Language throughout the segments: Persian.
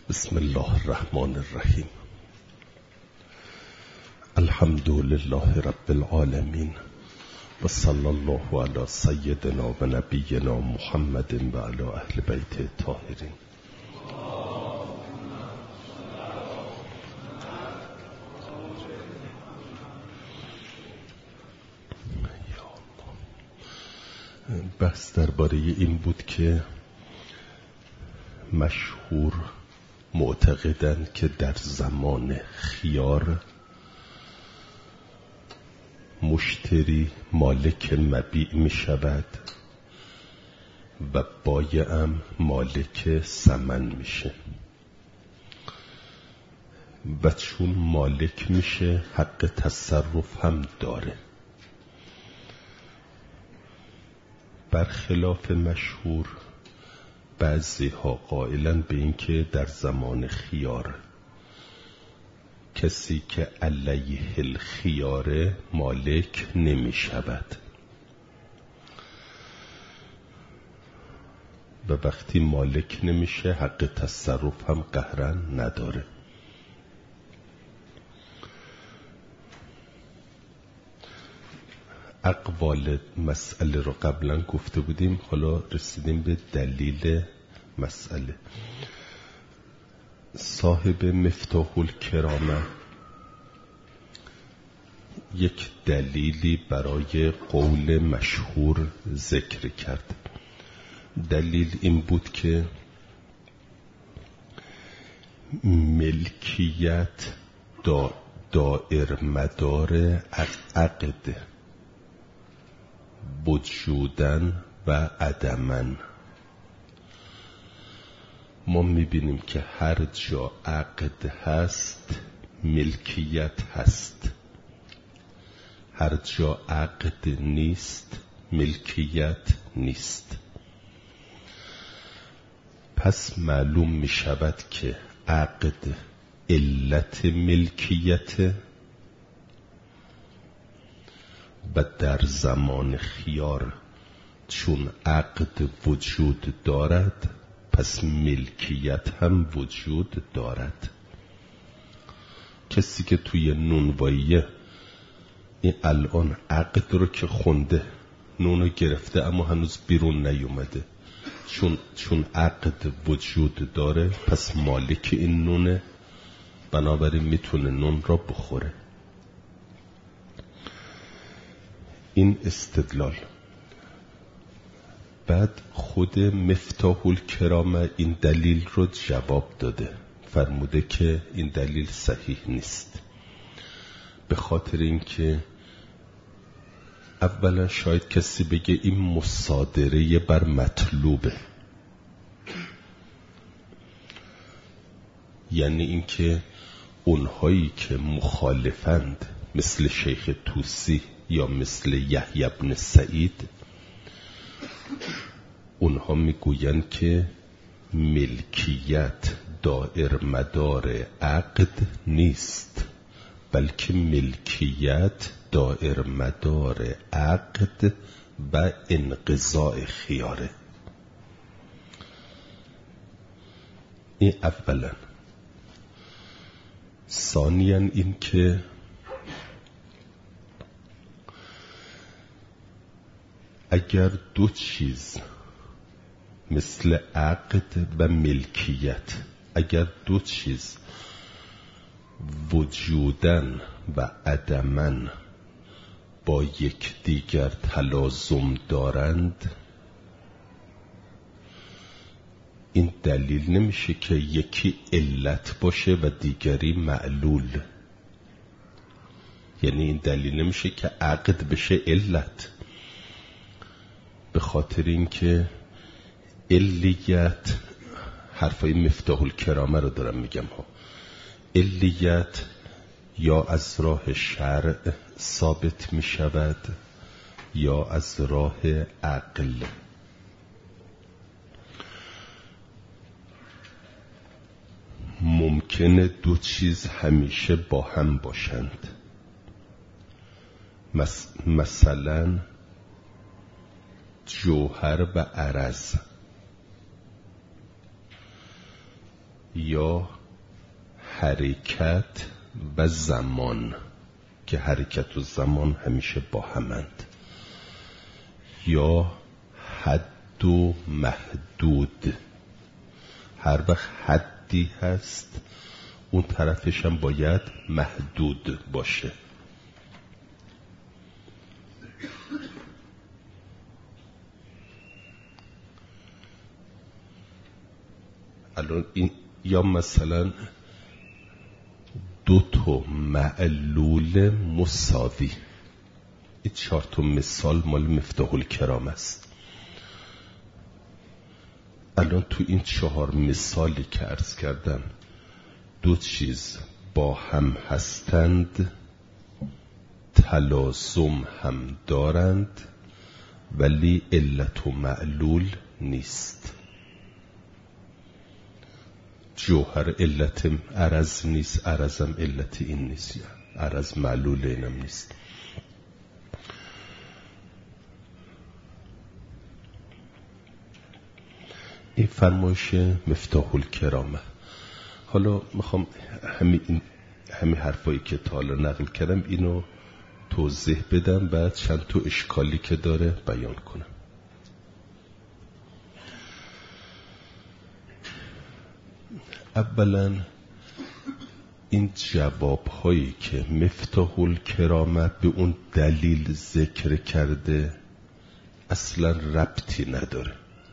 بسم الله الرحمن الرحیم. الحمد لله رب العالمین و صلی الله علی سیدنا و نبینا محمد و علی اهل بیت الطاهرین. بحث درباره این بود که مشهور معتقدند که در زمان خیار مشتری مالک مبیع می شود و بایعم مالک ثمن میشه و چون مالک میشه حق تصرف هم داره. برخلاف مشهور بعضی ها قائلن به این که در زمان خیار کسی که علیه الخیار مالک نمی شود و وقتی مالک نمیشه حق تصرف هم قهرا نداره. اقوال مسئله رو قبلا گفته بودیم، حالا رسیدیم به دلیل مسئله. صاحب مفتاح الکرامه یک دلیلی برای قول مشهور ذکر کرد. دلیل این بود که ملکیت دائر مدار عقد وجودن و عدمن. ما میبینیم که هر جا عقد هست ملکیت هست، هر جا عقد نیست ملکیت نیست. پس معلوم میشود که عقد علت ملکیت و در زمان خیار چون عقد وجود دارد پس ملکیت هم وجود دارد. کسی که توی نونواییه این الان عقد رو که خونده نونو گرفته اما هنوز بیرون نیومده، چون عقد وجود داره پس مالک این نونه، بنابراین میتونه نون را بخوره. این استدلال. بعد خود مفتاح الکرامه این دلیل رو جواب داده، فرموده که این دلیل صحیح نیست، به خاطر اینکه اولا شاید کسی بگه این مصادره بر مطلوبه، یعنی اینکه اونهایی که مخالفند مثل شیخ طوسی یا مثل یحیی بن سعید، اونها میگویند که ملکیت دائر مدار عقد نیست، بلکه ملکیت دائر مدار عقد و انقضاء خیاره. این اولا. ثانیاً این که اگر دو چیز مثل عقد و ملکیت، اگر دو چیز وجودن و عدمن با یکدیگر تلازم دارند، این دلیل نمیشه که یکی علت باشه و دیگری معلول. یعنی این دلیل نمیشه که عقد بشه علت، به خاطر اینکه علیت، حرفای مفتاح الکرامه رو دارم میگم ها، علیت یا از راه شرع ثابت میشود یا از راه عقل. ممکنه دو چیز همیشه با هم باشند. مثلا جوهر و عرض، یا حرکت و زمان که حرکت و زمان همیشه با همند، یا حد و محدود. هر وقت حدی هست اون طرفش هم باید محدود باشه. الان این یا مثلا دو تا معلول مساوی، این 4 تا مثال مال مفتاح الکرام است. الان تو این 4 مثالی که عرض کردم دو چیز با هم هستند، تلازم هم دارند، ولی علت و معلول نیست. جوهر علت عرض نیست، عرضم علت این نیست، عرض معلول اینم نیست. این فرمایش مفتاح الکرامه. حالا میخوام همین حرفایی که تا حالا نقل کردم اینو توضیح بدم، بعد چند تا اشکالی که داره بیان کنم. اولا این جوابهایی که مفتاح الکرامه به اون دلیل ذکر کرده اصلا ربطی نداره.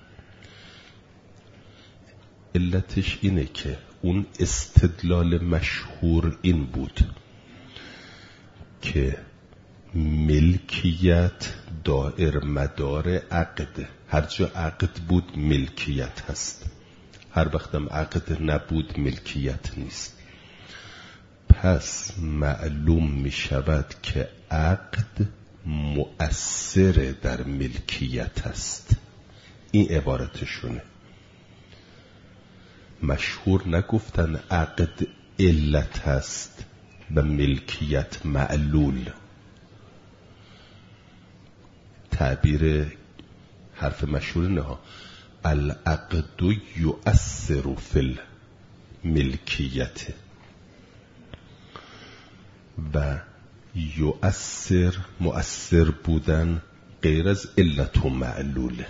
علتش اینه که اون استدلال مشهور این بود که ملکیت دائر مدار عقد، هر جا عقد بود ملکیت هست، هر وقتم عقد نبود ملکیت نیست. پس معلوم می شود که عقد مؤثر در ملکیت است. این عبارتشونه. مشهور نگفتن عقد علت هست و ملکیت معلول. تعبیر حرف مشهور نه، العقد یؤثر فی الملکیت و یؤثر مؤثر بودن غیر از علت و معلوله،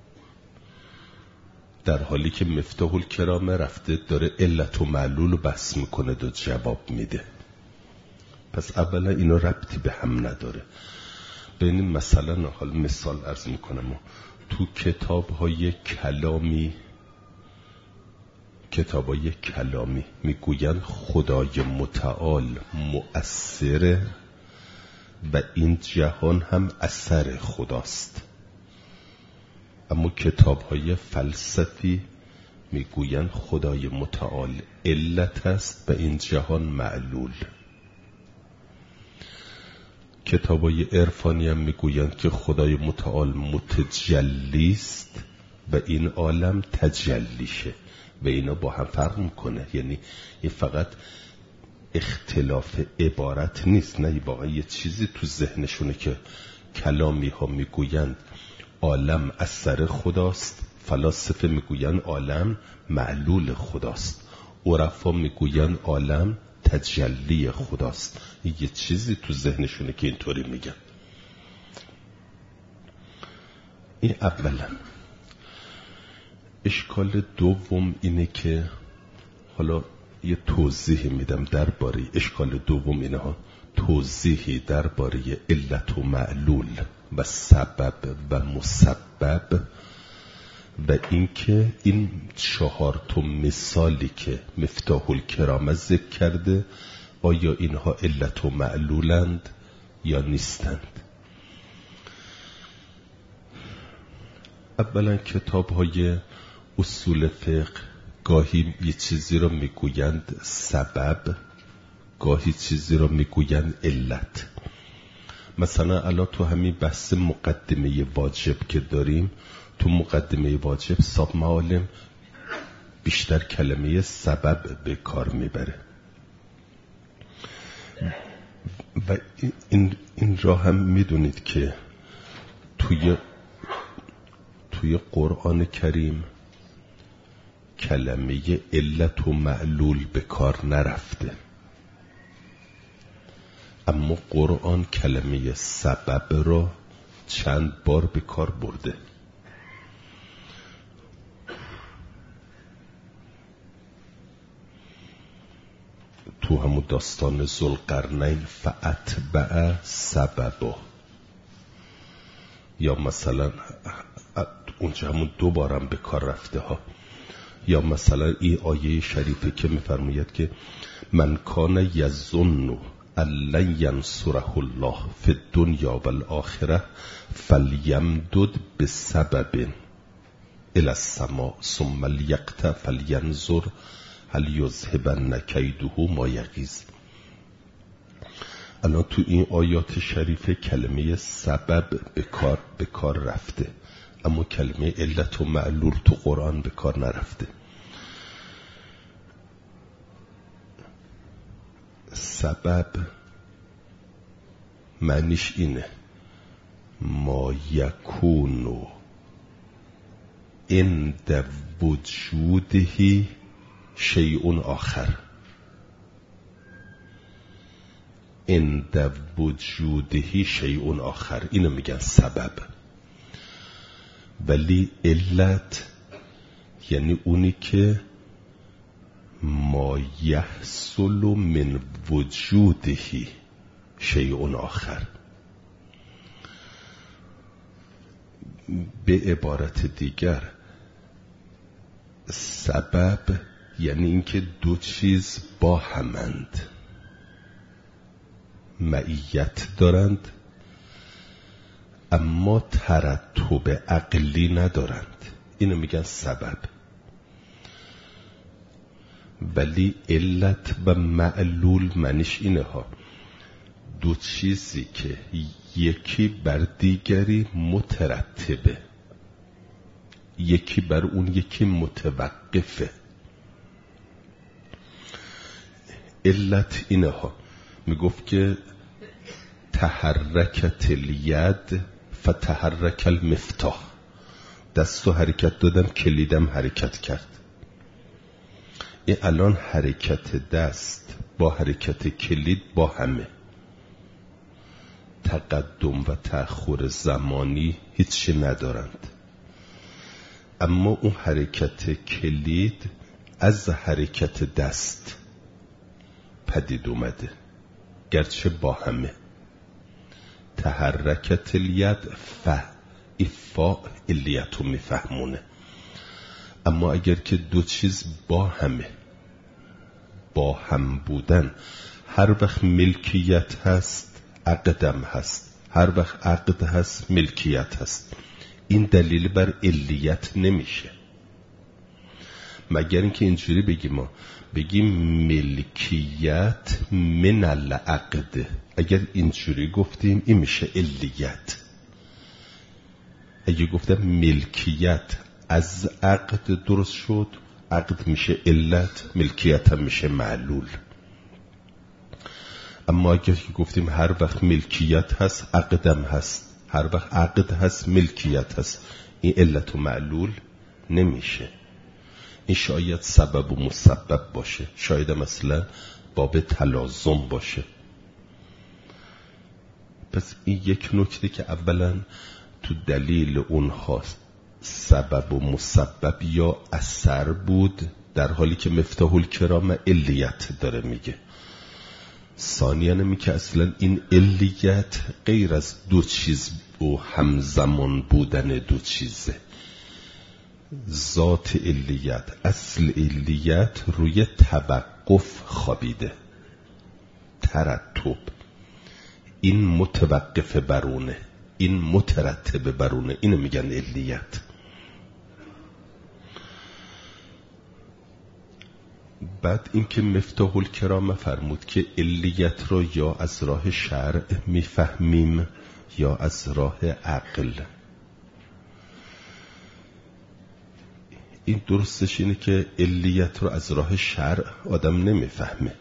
در حالی که مفتاح الکرامه رفته داره علت و معلول رو بحث میکنه و جواب میده. پس اولا اینا ربطی به هم نداره. ببینیم مثلا حالا مثال عرض میکنم، تو کتاب‌های کلامی میگوین خدای متعال مؤثره و این جهان هم اثر خداست. اما کتاب‌های فلسفی میگوین خدای متعال علت است و این جهان معلول. کتاب‌های عرفانی هم میگویند که خدای متعال متجلی است و این عالم تجلیشه و اینا با هم فرق میکنه. یعنی این فقط اختلاف عبارت نیست، نه واقعا یه چیزی تو ذهنشونه که کلامی ها میگویند عالم اثر خداست، فلاسفه میگویند عالم معلول خداست، عرفا میگویند عالم تجلی خداست. یه چیزی تو ذهنشونه که اینطوری میگن. این اولا. اشکال دوم اینه که حالا یه توضیح میدم درباره اشکال دوم اینه ها، توضیحی درباره علت و معلول و سبب و مسبب و اینکه این 4 تا مثالی که مفتاح الکرامه ذکر کرده آیا اینها علت و معلولند یا نیستند. اولا کتاب‌های اصول فقه گاهی یه چیزی رو میگویند سبب، گاهی چیزی رو میگویند علت. مثلا الان تو همین بحث مقدمه واجب که داریم، تو مقدمه واجب صاحب معالم بیشتر کلمه سبب به کار میبره و این را هم میدونید که توی قرآن کریم کلمه علت و معلول به کار نرفته، اما قرآن کلمه سبب را چند بار به کار برده. تو همون داستان ذوالقرنین فاتبع سببا، یا مثلا اونجا همون 2 بارم به کار رفته ها، یا مثلا این آیه شریفه که میفرماید که من کان یظن ان لن ینصره الله فی الدنیا والآخره فلیمدد بسبب الی السماء ثم لیقطع فلینظر هل یذهبن کیده ما یغیظ. الان تو این آیات شریفه کلمه سبب به کار رفته، اما کلمه علت و معلول تو قرآن به کار نرفته. سبب معنیش اینه ما یکونو عند وجوده شیء آخر، عند وجوده شیء آخر، اینو میگن سبب. ولی علت یعنی اونی که ما یحصل من وجوده شیء آخر. به عبارت دیگر سبب یعنی اینکه 2 چیز با همند، معیت دارند اما ترتب عقلی ندارند، اینو میگن سبب. ولی علت و معلول معنیش اینه ها 2 چیزی که یکی بر دیگری مترتبه، یکی بر اون یکی متوقفه. علت اینه ها میگفت که تحرکت الید فتحرک المفتاح، دستو حرکت دادم کلیدم حرکت کرد. این الان حرکت دست با حرکت کلید با همه، تقدم و تأخر زمانی هیچی ندارند، اما اون حرکت کلید از حرکت دست پدید اومده، گرچه با همه. تحرکت الید افا الیتو میفهمونه. اما اگر که 2 چیز با همه، با هم بودن، هر وقت ملکیت هست عقدم هست، هر وقت عقد هست ملکیت هست. این دلیل بر علیت نمیشه، مگر اینکه اینجوری بگیم ملکیت من العقد. اگر اینجوری گفتیم این میشه علیت. اگه گفتم ملکیت از عقد درست شد، عقد میشه علت، ملکیت هم میشه معلول. اما اگر که گفتیم هر وقت ملکیت هست عقدم هست، هر وقت عقد هست ملکیت هست، این علت و معلول نمیشه. این شاید سبب و مسبب باشه، شاید مثلا باب تلازم باشه. پس این یک نکته که اولا تو دلیل اونها سبب و مسبب یا اثر بود، در حالی که مفتاح الکرام علیت داره میگه. ثانیاً میگه که اصلا این علیت غیر از 2 چیز و همزمان بودن 2 چیزه. ذات علیت، اصل علیت روی توقف خوابیده، ترتب. این متوقف برونه، این مترتب برونه، اینو میگن علیت. بعد اینکه مفتاح الکرام فرمود که علیت را یا از راه شرع میفهمیم یا از راه عقل. این درستش اینه که علیت رو از راه شرع آدم نمیفهمه.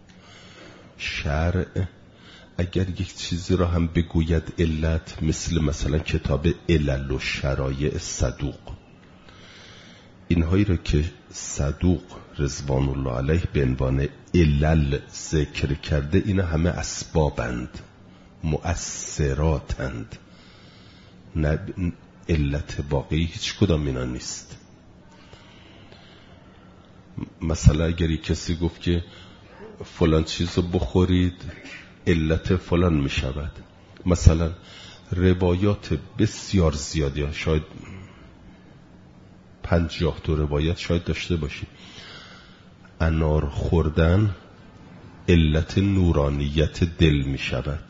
شرع اگر یک چیزی را هم بگوید علت، مثلا کتاب علل و شرایع صدوق، اینهایی را که صدوق رضوان الله علیه به عنوان علل ذکر کرده، اینا همه اسبابند، مؤثراتند، نه علت واقعی هیچ کدام اینا نیست. مثلا اگر کسی گفت که فلان چیز رو بخورید علت فلان می شود، مثلا روایات بسیار زیادی، شاید 52 روایت شاید داشته باشید، انار خوردن علت نورانیت دل می شود.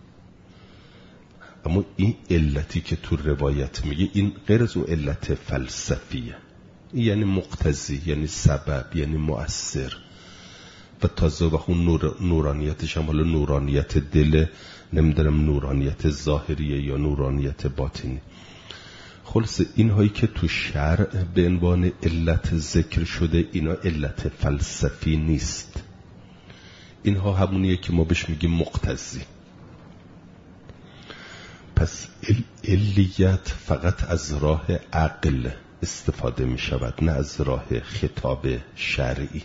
اما این علتی که تو روایت میگه این غیر از اون علت فلسفیه، این یعنی مقتضی، یعنی سبب، یعنی مؤثر. و تازه و اون نورانیتش هم حالا نورانیت دل، نمیدونم نورانیت ظاهریه یا نورانیت باطنی. خلاص اینهایی که تو شرع به عنوان علت ذکر شده، اینا علت فلسفی نیست، اینها همونیه که ما بهش میگیم مقتضی. پس علیت فقط از راه عقل استفاده می شود، نه از راه خطاب شرعی.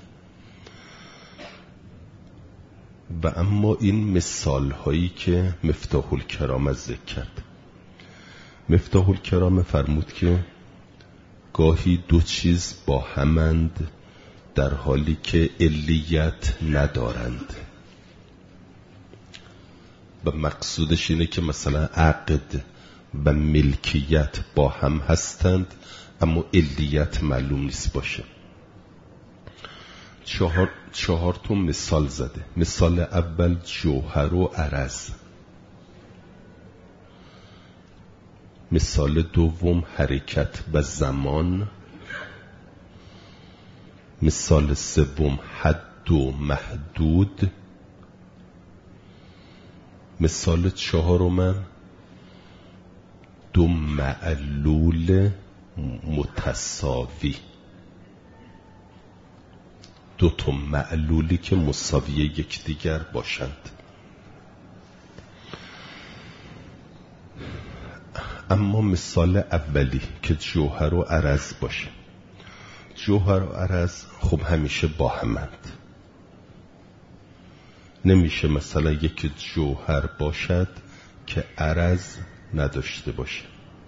و اما این مثال هایی که مفتاح الکرام ذکر کرد، مفتاح الکرام فرمود که گاهی دو چیز با همند در حالی که علیت ندارند. و مقصودش اینه که مثلا عقد و ملکیت با هم هستند اما علیت معلوم نیست باشه. چهار تا مثال زده. مثال اول جوهر و عرض، مثال دوم حرکت و زمان، مثال سوم حد و محدود، مثال چهارم دو معلول متساوی، دو تا معلولی که مساوی یکدیگر باشند. اما مثال اولی که جوهر و عرض باشه، جوهر و عرض خب همیشه با همند. نمیشه مثلا یک جوهر باشد که عرض نداشته باشه.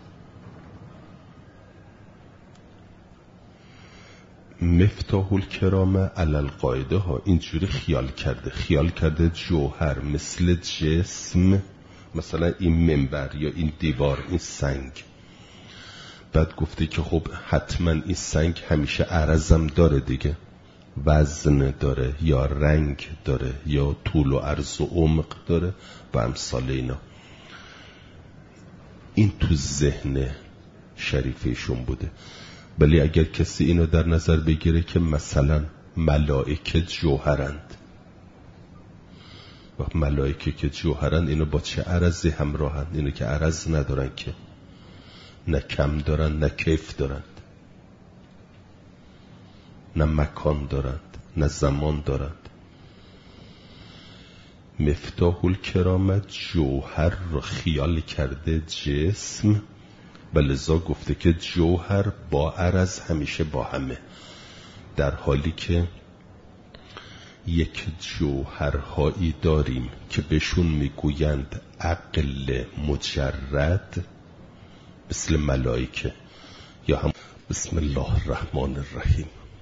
مفتاح الکرام علی القاعده ها اینجوری خیال کرده جوهر مثل جسم، مثلا این منبر یا این دیوار، این سنگ. بعد گفته که خب حتما این سنگ همیشه عرضم داره دیگه، وزن داره یا رنگ داره یا طول و عرض و عمق داره و امثال اینا. این تو ذهن شریفشون بوده. ولی اگر کسی اینو در نظر بگیره که مثلا ملائکه جوهرند، و ملائکه که جوهرند اینو با چه عرضی همراهند؟ اینو که عرض ندارن که، نه کم دارن نه کیف دارند، نه مکان دارند نه زمان دارند. مفتاح الکرام جوهر رو خیال کرده جسم و لذا گفته که جوهر با عرض همیشه با همه، در حالی که یک جوهرهایی داریم که بهشون میگویند عقل مجرد، مثل ملائکه یا هم. بسم الله الرحمن الرحیم.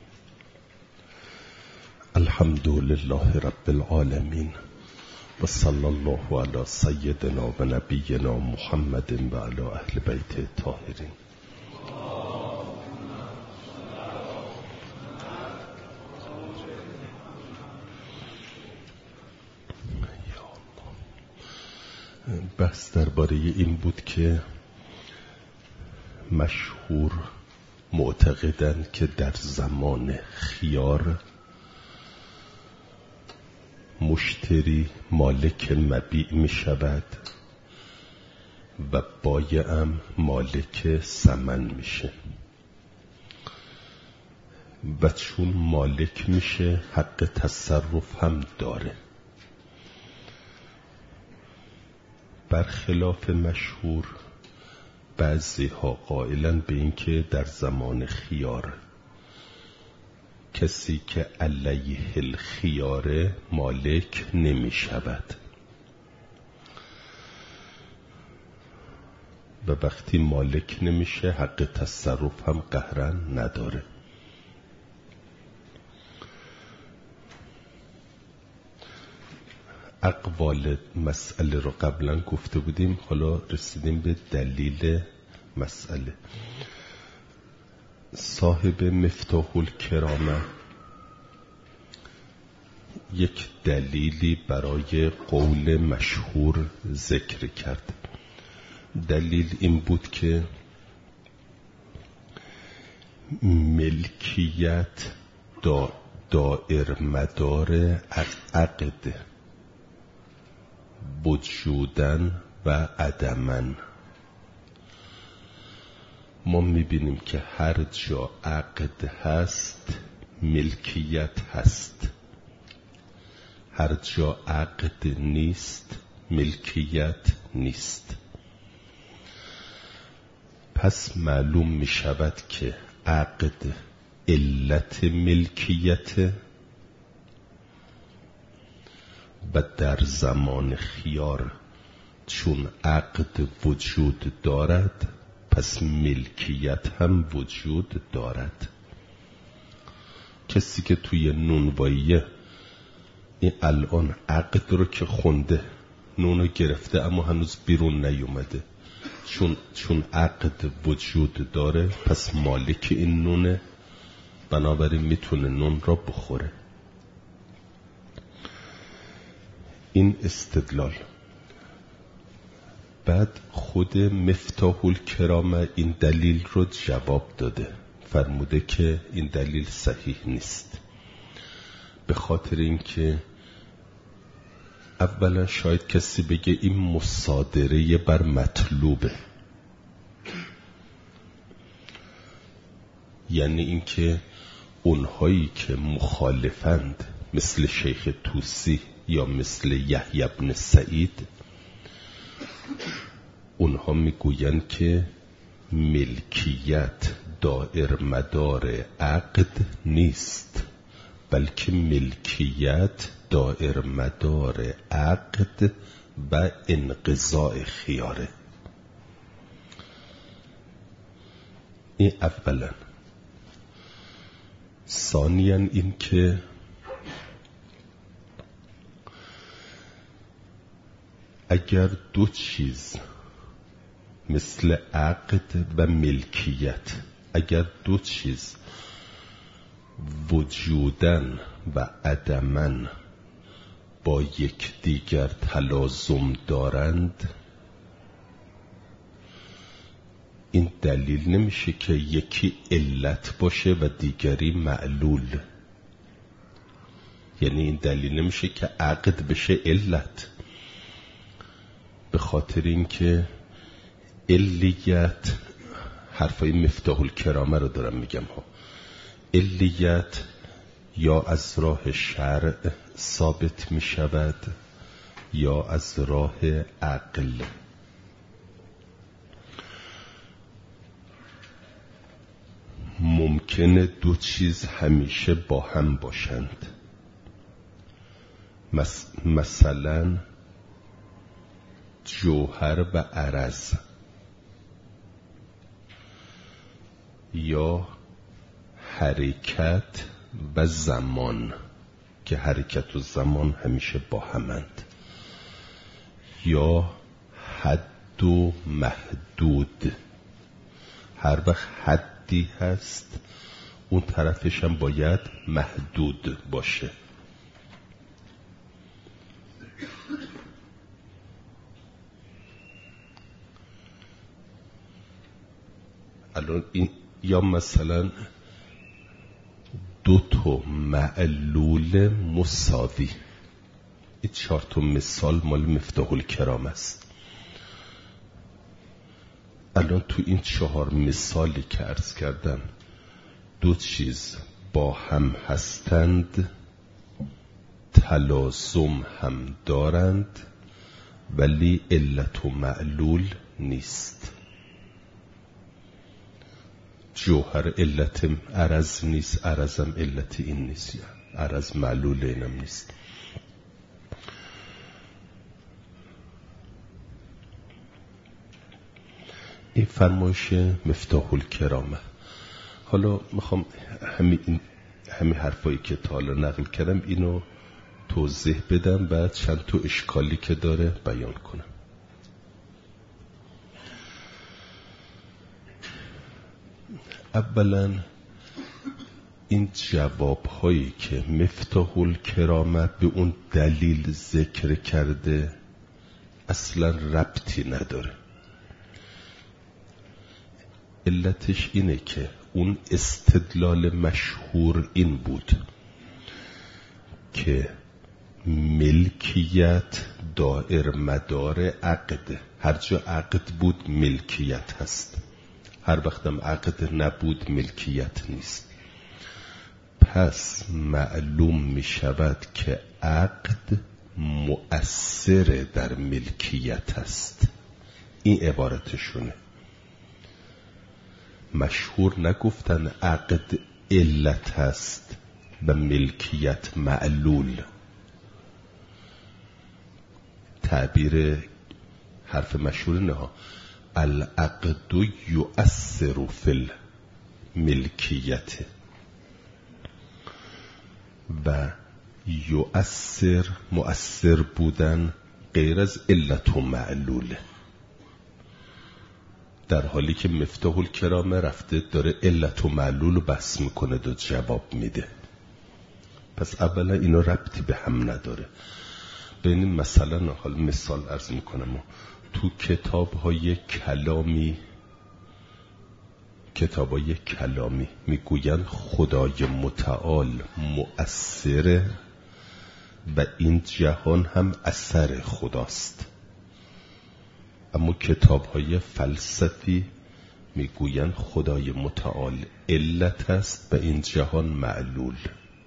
الحمد لله رب العالمین و صلی الله علی سیدنا و نبینا محمد و علی اهل بیت الطاهرین. بحث درباره این بود که مشهور معتقدند که در زمان خیار مشتری مالک مبیع می شود و بایعم مالک ثمن میشه و چون مالک میشه حق تصرف هم داره. برخلاف مشهور بعضی ها قائلن به این که در زمان خیار کسی که علیه الخیار مالک نمی شود و وقتی مالک نمیشه حق تصرف هم قهرا نداره. اقوال مسئله رو قبلا گفته بودیم، حالا رسیدیم به دلیل مسئله. صاحب مفتاح الکرامه یک دلیلی برای قول مشهور ذکر کرد. دلیل این بود که ملکیت دائر مدار عقد وجودن و عدمن. ما میبینیم که هر جا عقد هست ملکیت هست، هر جا عقد نیست ملکیت نیست. پس معلوم می شود که عقد علت ملکیت و در زمان خیار چون عقد وجود دارد پس ملکیت هم وجود دارد. کسی که توی نونواییه این الان عقد رو که خونده، نونو گرفته اما هنوز بیرون نیومده، چون عقد وجود داره پس مالک این نونه، بنابراین میتونه نون را بخوره. این استدلال. بعد خود مفتاح الکرامه این دلیل رو جواب داده، فرموده که این دلیل صحیح نیست، به خاطر اینکه اولا شاید کسی بگه این مصادره بر مطلوبه، یعنی اینکه اونهایی که مخالفند مثل شیخ طوسی یا مثل یحیی بن سعید، اونها میگویند که ملکیت دائر مدار عقد نیست، بلکه ملکیت دائر مدار عقد و انقضاء خیاره. این اولا. ثانیاً این که اگر دو چیز مثل عقد و ملکیت، اگر دو چیز وجودن و عدمن با یکدیگر تلازم دارند، این دلیل نمیشه که یکی علت باشه و دیگری معلول. یعنی این دلیل نمیشه که عقد بشه علت، به خاطر اینکه علیت، حرفای مفتاح الکرامه رو دارم میگم ها، علیت یا از راه شرع ثابت می شود یا از راه عقل. ممکنه دو چیز همیشه با هم باشند، مثلا جوهر و عرض، یا حرکت و زمان که حرکت و زمان همیشه با همند، یا حد و محدود. هر وقت حدی هست اون طرفش هم باید محدود باشه. الان این، یا مثلا دو تا معلول مساوی. این 4 تا مثال مال مفتاح الکرامه است. الان تو این 4 مثالی که عرض کردم دو چیز با هم هستند، تلازم هم دارند، ولی علت و معلول نیست. جوهر علت عرض نیست، عرضم علت این نیست، عرض معلول اینم نیست. این فرمایش مفتاح الکرامه. حالا میخوام همین حرفایی که تا حالا نقل کردم اینو توضیح بدم، بعد چند تا اشکالی که داره بیان کنم. اولا این جوابهایی که مفتاح الکرامه به اون دلیل ذکر کرده اصلا ربطی نداره. علتش اینه که اون استدلال مشهور این بود که ملکیت دائر مدار عقد، هر جا عقد بود ملکیت هست، هر وقتم عقد نبود ملکیت نیست. پس معلوم می شود که عقد مؤثر در ملکیت است. این عبارتشونه. مشهور نگفتن عقد علت هست و ملکیت معلول. تعبیر حرف مشهور نه، العقد یؤثر فی الملکیت و یؤثر مؤثر بودن غیر از علت و معلوله، در حالی که مفتاح الکرامه رفته داره علت و معلول رو بحث میکنه و جواب میده. پس اولا اینا ربطی به هم نداره. ببینیم مثلا حالا مثال عرض میکنم، تو کتاب‌های کلامی میگوین خدای متعال مؤثره و این جهان هم اثر خداست. اما کتاب‌های فلسفی میگوین خدای متعال علت است و این جهان معلول.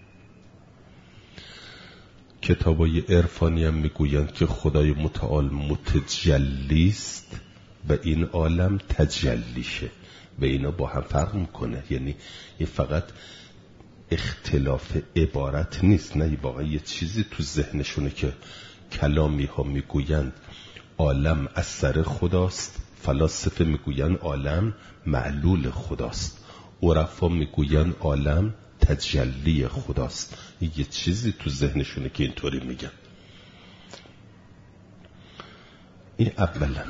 کتاب‌های عرفانی هم میگوین که خدای متعال متجلی است و این عالم تجلیشه و اینا با هم فرق میکنه. یعنی این فقط اختلاف عبارت نیست، نه واقعا یه چیزی تو ذهنشونه که کلامی ها میگویند عالم اثر خداست، فلاسفه میگوین عالم معلول خداست، عرفا میگوین عالم تجلی خداست. یه چیزی تو ذهنشونه که اینطوری میگن. این اولا.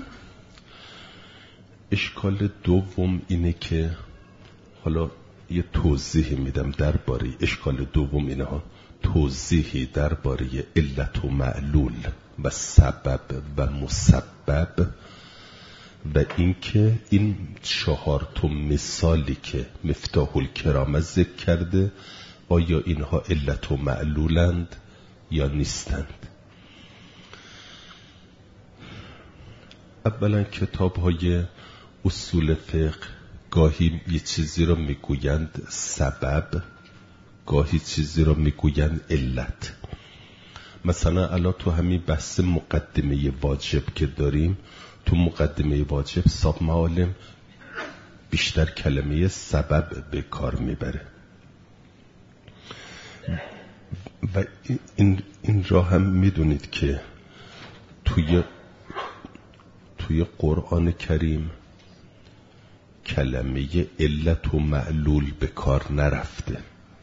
اشکال دوم اینه که حالا یه توضیح میدم درباره اشکال دوم اینه ها، توضیحی درباره علت و معلول و سبب و مسبب و اینکه این 4 تا مثالی که مفتاح الکرامه ذکر کرده آیا اینها علت و معلولند یا نیستند. اولا کتاب‌های اصول فقه گاهی یه چیزی رو میگویند سبب، گاهی چیزی رو میگویند علت. مثلا الان تو همین بحث مقدمه واجب که داریم، تو مقدمه واجب صاحب معالم بیشتر کلمه سبب به کار میبره و این را هم میدونید که توی قرآن کریم کلمه علت و معلول به کار نرفته،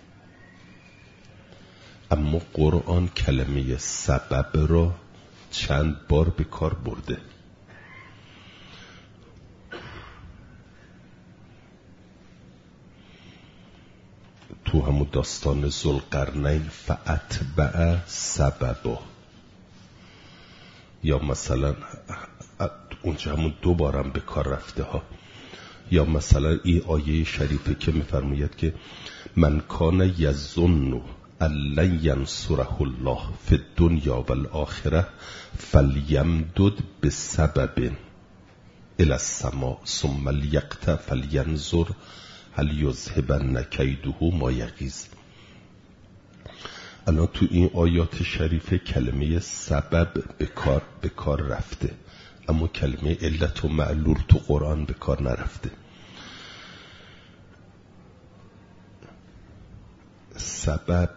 اما قرآن کلمه سبب را چند بار به کار برده. تو همون داستان ذوالقرنین فاتبع سببا، یا مثلا اونجا همون 2 بارم به کار رفته ها. یا مثلا این آیه شریفه که میفرماید که من کان یظن ان لن ینصره الله فی الدنیا والآخره فلیمدد بسبب الی السماء ثم لیقطع فلینظر هل یذهبن کیده ما یغیظ. الان تو این آیات شریفه کلمه سبب به کار رفته، اما کلمه علت و معلول تو قرآن به کار نرفته. سبب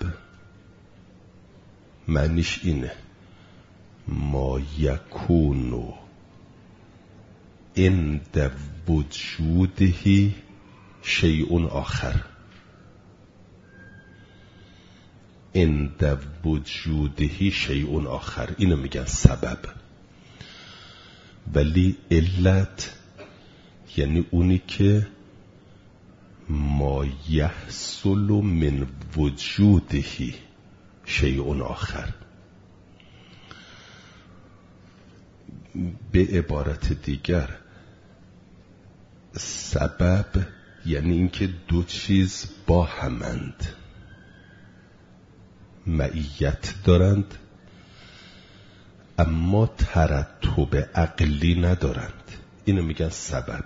معنیش اینه ما یکونو عند وجوده شیء آخر، عند وجوده شیء آخر، اینو میگن سبب. ولی علت یعنی اونی که ما یحصل من وجوده شیء آخر. به عبارت دیگر سبب یعنی اینکه دو چیز با همند، معیت دارند اما ترتب عقلی ندارند، اینو میگن سبب.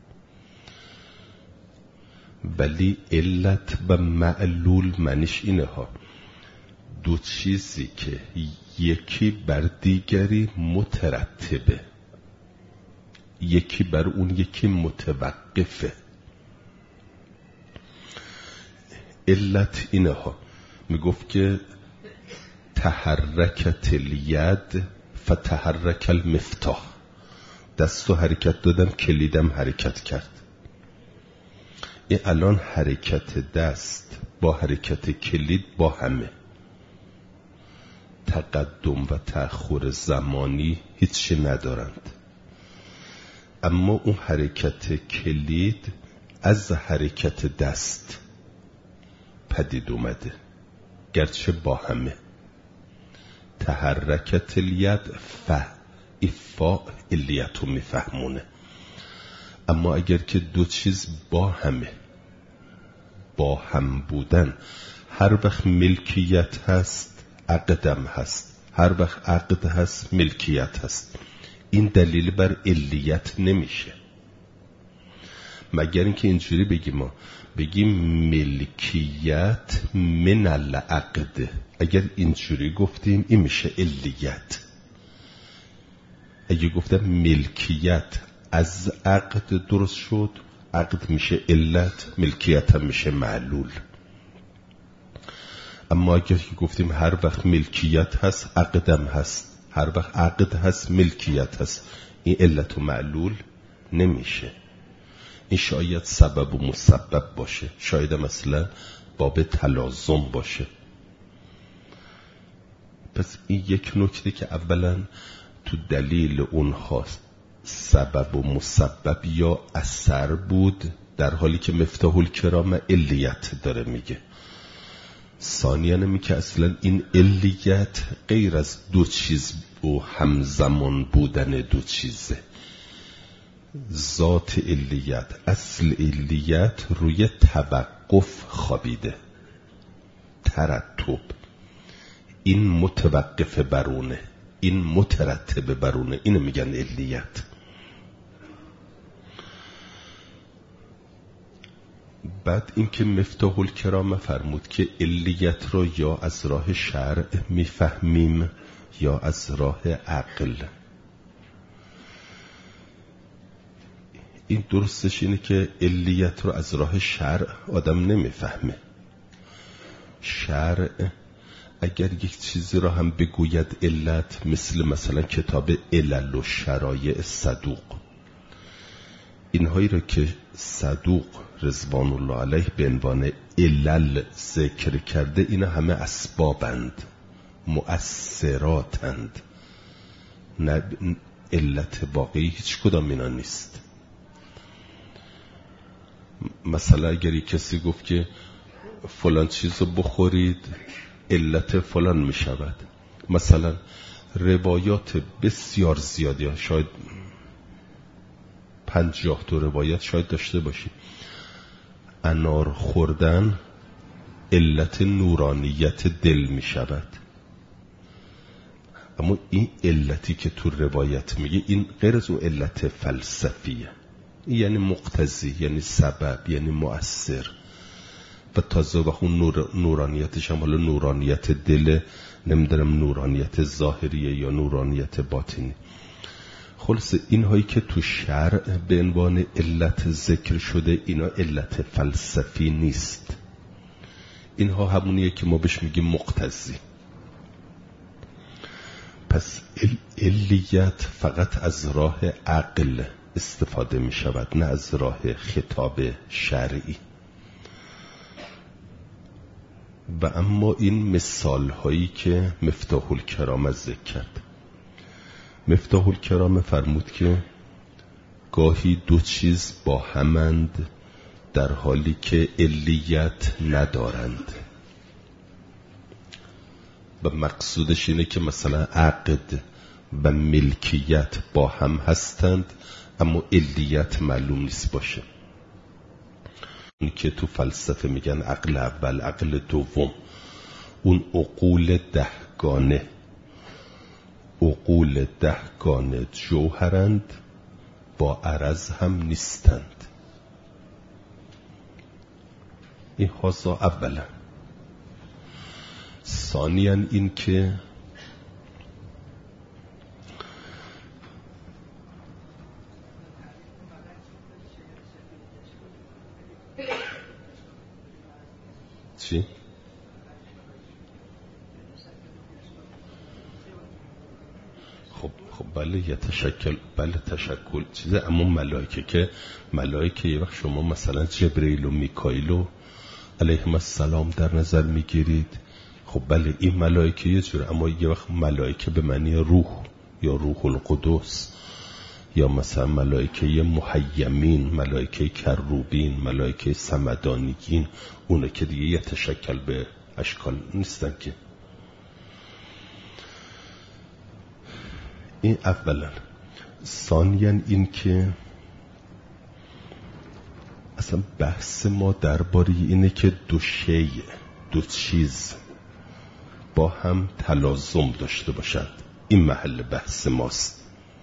ولی علت و معلول معنیش اینه ها، دو چیزی که یکی بر دیگری مترتبه، یکی بر اون یکی متوقفه. علت اینه ها، میگفت که تحرکت الید فتحرک المفتاح، دستو حرکت دادم کلیدم حرکت کرد. این الان حرکت دست با حرکت کلید با همه، تقدم و تأخر زمانی هیچی ندارند. اما اون حرکت کلید از حرکت دست پدید اومده، گرچه با همه. تحرکت الید افا الیتو میفهمونه. اما اگر که دو چیز با همه، با هم بودن، هر وقت ملکیت هست عقدم هست، هر وقت عقد هست ملکیت هست. این دلیل بر علیت نمیشه، مگر اینکه اینجوری بگیم، ما بگیم ملکیت من العقد. اگر اینجوری گفتیم این میشه علیت. اگه گفتم ملکیت از عقد درست شد، عقد میشه علت، ملکیت هم میشه معلول. اما اگر که گفتیم هر وقت ملکیت هست عقدم هست، هر وقت عقد هست ملکیت هست، این علت و معلول نمیشه. این شاید سبب و مسبب باشه، شاید مثلا باب تلازم باشه. پس این یک نکته که اولا تو دلیل اونها سبب و مسبب یا اثر بود، در حالی که مفتاح الکرام علیت داره میگه. ثانیاً می که اصلا این علیت غیر از دو چیز و همزمان بودن دو چیزه. ذات علیت، اصل علیت روی توقف خوابیده، ترتب. این متوقف برونه، این مترتب برونه، اینو میگن علیت. بعد اینکه مفتاح الکرام فرمود که علیت رو یا از راه شرع میفهمیم یا از راه عقل. این درستش اینه که علیت رو از راه شرع آدم نمیفهمه. شرع اگر یک چیزی را هم بگوید علت، مثلا کتاب علل و شرایع صدوق، اینهایی را که صدوق رضوان الله علیه به عنوان علل ذکر کرده، اینا همه اسبابند، مؤثراتند، نه علت واقعی هیچ کدام اینا نیست. مثلا اگر کسی گفت که فلان چیز رو بخورید علت فلان می شود، مثلا روایات بسیار زیادی، شاید 52 روایت شاید داشته باشید، انار خوردن علت نورانیت دل می شود. اما این علتی که تو روایت میگه این غیر از اون علت فلسفیه، این یعنی مقتضی، یعنی سبب، یعنی مؤثر. و تازه و اون نورانیتش هم حالا نورانیت دل، نمیدونم نورانیت ظاهریه یا نورانیت باطنی. خلاص اینهایی که تو شرع به عنوان علت ذکر شده، اینا علت فلسفی نیست، اینها همونیه که ما بهش میگیم مقتضی. پس علیت فقط از راه عقل استفاده می شود، نه از راه خطاب شرعی. و اما این مثال هایی که مفتاح الکرام از ذکر کرد، مفتاح الکرام فرمود که گاهی دو چیز با همند در حالی که علیت ندارند، و مقصودش اینه که مثلا عقد و ملکیت با هم هستند اما علیت معلوم نیست باشه. اون که تو فلسفه میگن عقل اول، عقل دوم، اون عقول دهگانه جوهرند، با عرض هم نیستند. این خاصا اولا. ثانیاً این که چی؟ خب بله یتشکل، بله تشکل چیزه. اما ملائکه یه وقت شما مثلا جبرئیل و میکائیل و علیهم السلام در نظر میگیرید، خب بله این ملائکه یه جوره، اما یه وقت ملائکه به معنی روح یا روح القدس، یا مثلا ملائکه محیمین، ملائکه کروبین، ملائکه صمدانیین، اونه که دیگه یه تشکل به اشکال نیستن که. این اولا. ثانیاً این که اصلا بحث ما درباره اینه که دو چیز با هم تلازم داشته باشند. این محل بحث ماست.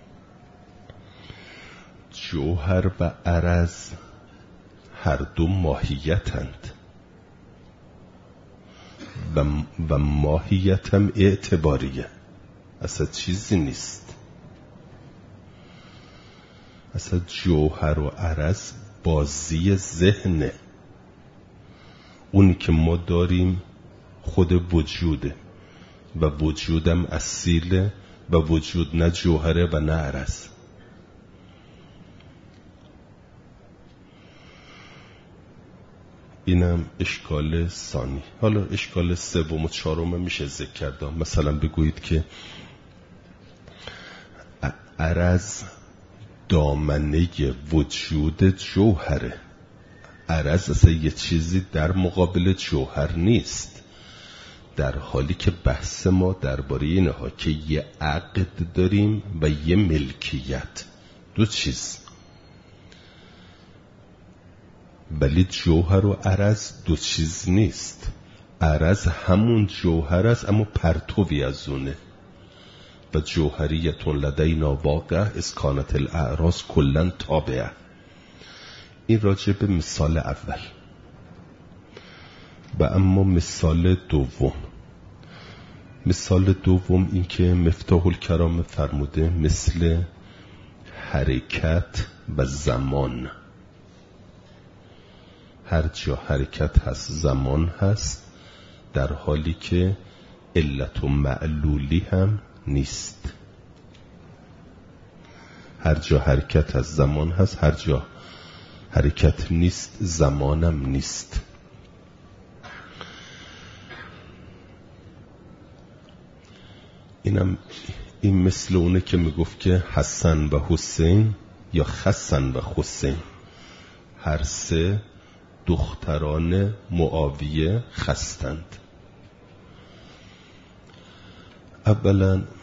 جوهر و عرض هر دو ماهیتند و ماهیت هم اعتباریه، اصلا چیزی نیست. اصلا جوهر و عرض بازی ذهنه. اونی که ما داریم خود وجوده و وجودم اصیله و وجود نه جوهره و نه عرض. اینم اشکال ثانی. حالا اشکال سوم و چهارم میشه ذکر کرد. مثلا بگویید که عرض دامنه وجود جوهره. عرض اصلا یه چیزی در مقابل جوهر نیست، در حالی که بحث ما درباره اینها که یه عقد داریم و یه ملکیت، دو چیز. ولی جوهر و عرض دو چیز نیست. عرض همون جوهر است اما پرتوی از اونه. و جوهریتون لدینا واقع اسکانت الاعراض کلن تابعه. این راجع به مثال اول. و اما مثال دوم این که مفتاح الکرام فرموده مثل حرکت و زمان. هر جا حرکت هست زمان هست، در حالی که علت و معلولی هم نیست. هر جا حرکت هست زمان هست، هر جا حرکت نیست زمانم نیست. این مثل اونه که میگفت که حسن و حسین یا حسن و حسین هر سه دختران معاویه خستند. اولا